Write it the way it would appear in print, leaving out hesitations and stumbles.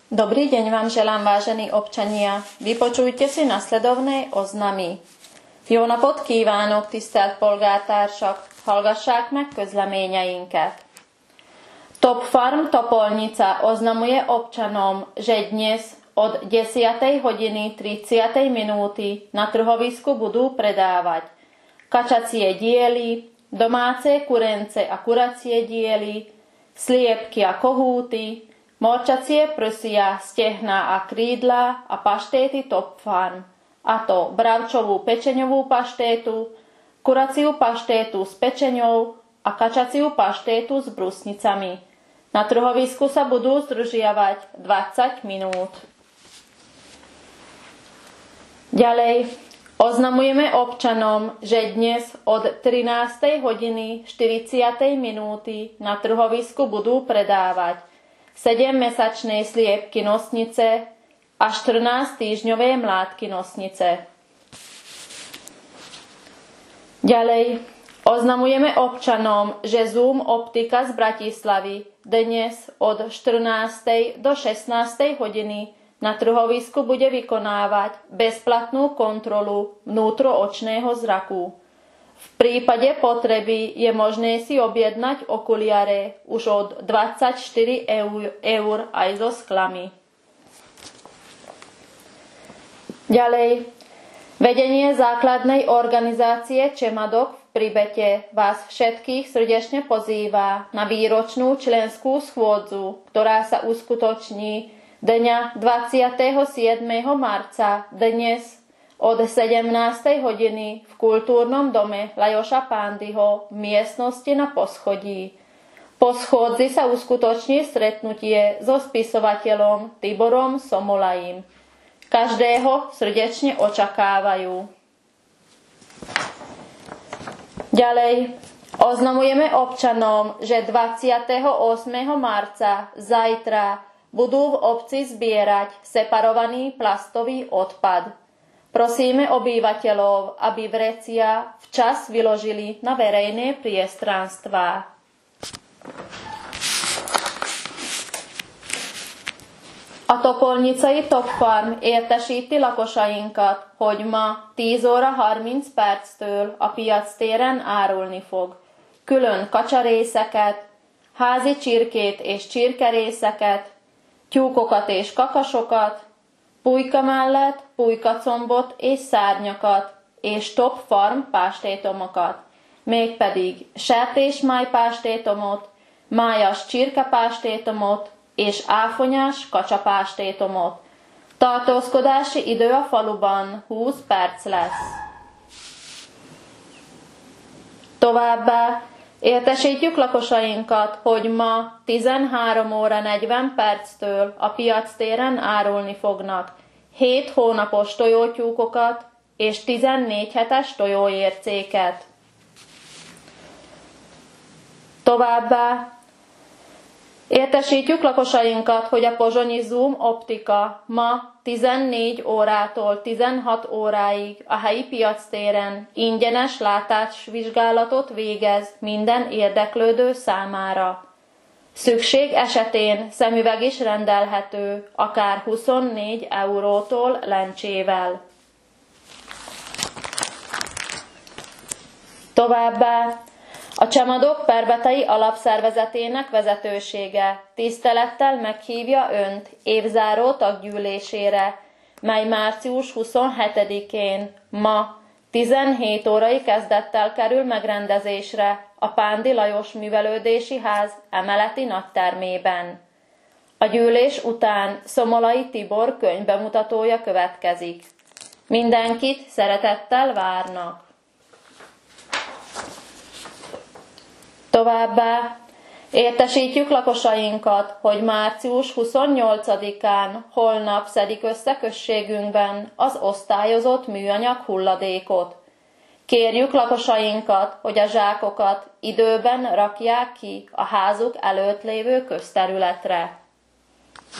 Dobrý deň vám želám, vážení občania. Vypočujte si nasledovné oznamy. Jó napot kívánok, tisztelt polgártársak! Hallgassák meg közleményeinket. Top Farm Topolnica oznamuje občanom, že dnes od 10:30 na trhovisku budú predávať kačacie diely, domáce kurence a kuracie diely, sliepky a kohúty, morčacie prsia, stehná a krídla a paštéty Top Farm, a to bravčovú pečeňovú paštétu, kuraciu paštétu s pečeňou a kačaciu paštétu s brusnicami. Na trhovisku sa budú zdržiavať 20 minút. Ďalej oznamujeme občanom, že dnes od 13:40 na trhovisku budú predávať 7-mesačné sliepky nosnice a 14-týždňové mládky nosnice. Ďalej oznamujeme občanom, že Zoom Optika z Bratislavy dnes od 14. do 16. hodiny na trhovisku bude vykonávať bezplatnú kontrolu vnútroočného zraku. V prípade potreby je možné si objednať okuliare už od 24 eur aj so sklami. Ďalej, vedenie základnej organizácie Čemadok v Pribete vás všetkých srdečne pozýva na výročnú členskú schôdzu, ktorá sa uskutoční dňa 27. marca dnes od 17. hodiny v kultúrnom dome Lajoša Pándyho v miestnosti na poschodí. Po schôdzi sa uskutoční stretnutie so spisovateľom Tiborom Somolajím. Každého srdečne očakávajú. Ďalej oznamujeme občanom, že 28. marca zajtra budú v obci zbierať separovaný plastový odpad. Prosíme obyvateľov, aby vrecia včas vyložili na verejné priestranstvá. A Topolnicai Top Farm értesíti lakosainkat, hogy ma 10:30 perctől a piac téren árulni fog külön kacsarészeket, házi csirkét és csirkerészeket, tyúkokat és kakasokat, pulyka mellett pulykacombot és szárnyakat, és Top Farm pástétomokat, mégpedig sertésmáj pástétomot, májas csirkepástétomot és áfonyás kacsapástétomot. Tartózkodási idő a faluban 20 perc lesz. Továbbá értesítjük lakosainkat, hogy ma 13:40 perctől a piac téren árulni fognak 7 hónapos tojótyúkokat és 14 hetes tojóércéket. Továbbá értesítjük lakosainkat, hogy a pozsonyi Zoom Optika ma 14 órától 16 óráig a helyi piactéren ingyenes látásvizsgálatot végez minden érdeklődő számára. Szükség esetén szemüveg is rendelhető, akár 24 eurótól lencsével. Továbbá a Csemadok Perbetai Alapszervezetének vezetősége tisztelettel meghívja Önt évzáró taggyűlésére, mely március 27-én ma 17 órai kezdettel kerül megrendezésre a Pándy Lajos Művelődési Ház emeleti nagytermében. A gyűlés után Szomolai Tibor könyvbemutatója következik. Mindenkit szeretettel várnak! Továbbá értesítjük lakosainkat, hogy március 28-án holnap szedik össze községünkben az osztályozott műanyag hulladékot. Kérjük lakosainkat, hogy a zsákokat időben rakják ki a házuk előtt lévő közterületre.